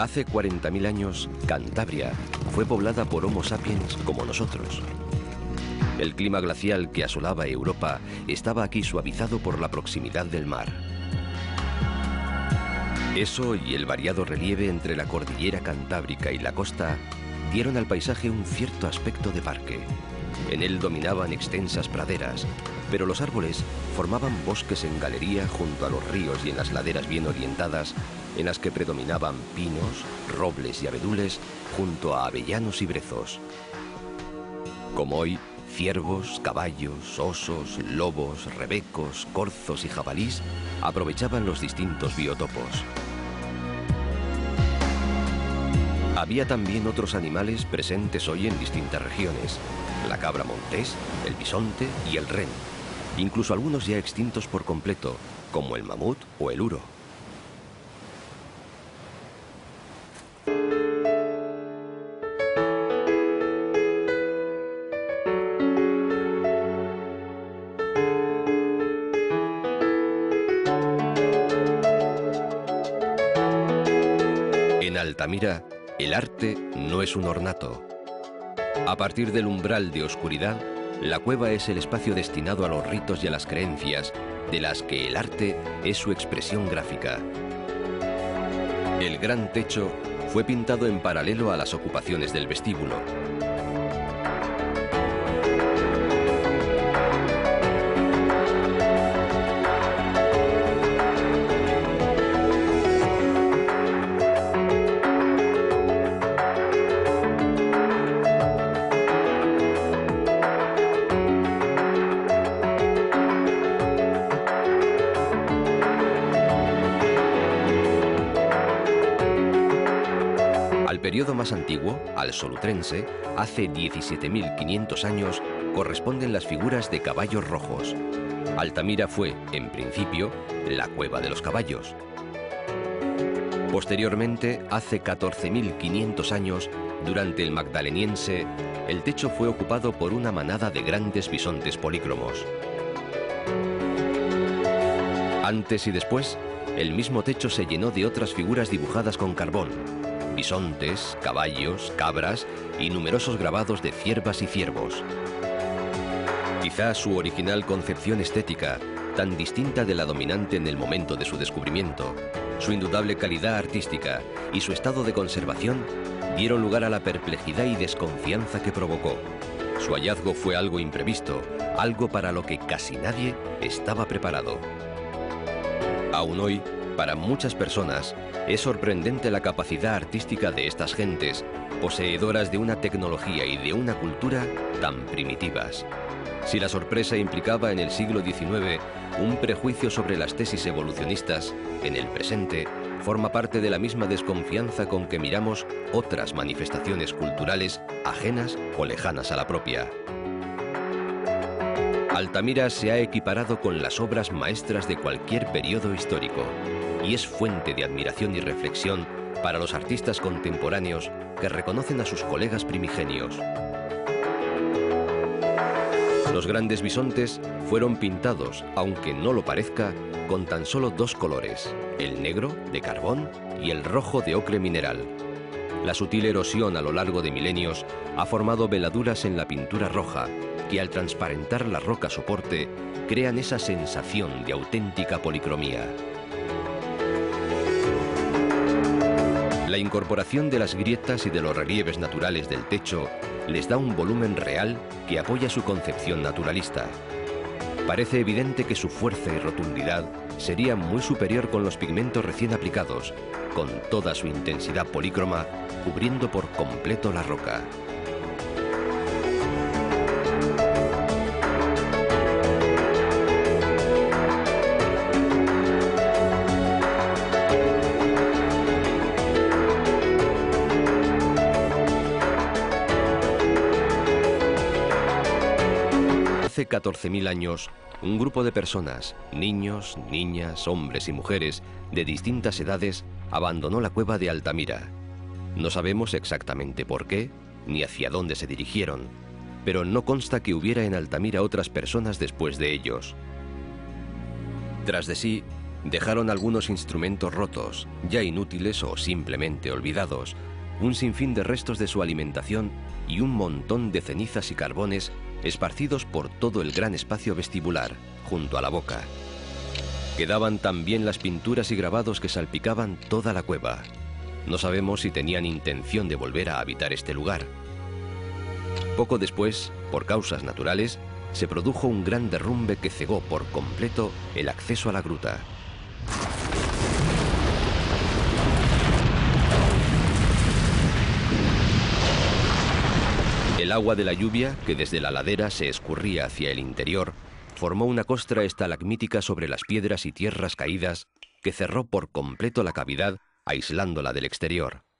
Hace 40.000 años, Cantabria fue poblada por Homo sapiens como nosotros. El clima glacial que asolaba Europa estaba aquí suavizado por la proximidad del mar. Eso y el variado relieve entre la cordillera cantábrica y la costa dieron al paisaje un cierto aspecto de parque. En él dominaban extensas praderas, pero los árboles formaban bosques en galería junto a los ríos y en las laderas bien orientadas, en las que predominaban pinos, robles y abedules junto a avellanos y brezos. Como hoy, ciervos, caballos, osos, lobos, rebecos, corzos y jabalís aprovechaban los distintos biotopos. Había también otros animales presentes hoy en distintas regiones: la cabra montés, el bisonte y el ren, incluso algunos ya extintos por completo, como el mamut o el uro. En Altamira, el arte no es un ornato. A partir del umbral de oscuridad, la cueva es el espacio destinado a los ritos y a las creencias, de las que el arte es su expresión gráfica. El gran techo fue pintado en paralelo a las ocupaciones del vestíbulo. Al periodo más antiguo, al solutrense, hace 17.500 años, corresponden las figuras de caballos rojos. Altamira fue, en principio, la cueva de los caballos. Posteriormente, hace 14.500 años, durante el magdaleniense, el techo fue ocupado por una manada de grandes bisontes polícromos. Antes y después, el mismo techo se llenó de otras figuras dibujadas con carbón: bisontes, caballos, cabras y numerosos grabados de ciervas y ciervos. Quizá su original concepción estética, tan distinta de la dominante en el momento de su descubrimiento, su indudable calidad artística y su estado de conservación dieron lugar a la perplejidad y desconfianza que provocó. Su hallazgo fue algo imprevisto, algo para lo que casi nadie estaba preparado. Aún hoy, para muchas personas, es sorprendente la capacidad artística de estas gentes, poseedoras de una tecnología y de una cultura tan primitivas. Si la sorpresa implicaba en el siglo XIX un prejuicio sobre las tesis evolucionistas, en el presente forma parte de la misma desconfianza con que miramos otras manifestaciones culturales ajenas o lejanas a la propia. Altamira se ha equiparado con las obras maestras de cualquier periodo histórico y es fuente de admiración y reflexión para los artistas contemporáneos que reconocen a sus colegas primigenios. Los grandes bisontes fueron pintados, aunque no lo parezca, con tan solo dos colores: el negro, de carbón, y el rojo, de ocre mineral. La sutil erosión a lo largo de milenios ha formado veladuras en la pintura roja, que al transparentar la roca soporte, crean esa sensación de auténtica policromía. La incorporación de las grietas y de los relieves naturales del techo les da un volumen real que apoya su concepción naturalista. Parece evidente que su fuerza y rotundidad sería muy superior con los pigmentos recién aplicados, con toda su intensidad polícroma, cubriendo por completo la roca. Hace 14.000 años, un grupo de personas, niños, niñas, hombres y mujeres de distintas edades, abandonó la cueva de Altamira. No sabemos exactamente por qué, ni hacia dónde se dirigieron, pero no consta que hubiera en Altamira otras personas después de ellos. Tras de sí, Dejaron algunos instrumentos rotos, ya inútiles o simplemente olvidados, un sinfín de restos de su alimentación y un montón de cenizas y carbones esparcidos por todo el gran espacio vestibular, junto a la boca. Quedaban también las pinturas y grabados que salpicaban toda la cueva. No sabemos si tenían intención de volver a habitar este lugar. Poco después, por causas naturales, se produjo un gran derrumbe que cegó por completo el acceso a la gruta. El agua de la lluvia, que desde la ladera se escurría hacia el interior, formó una costra estalagmítica sobre las piedras y tierras caídas que cerró por completo la cavidad, aislándola del exterior.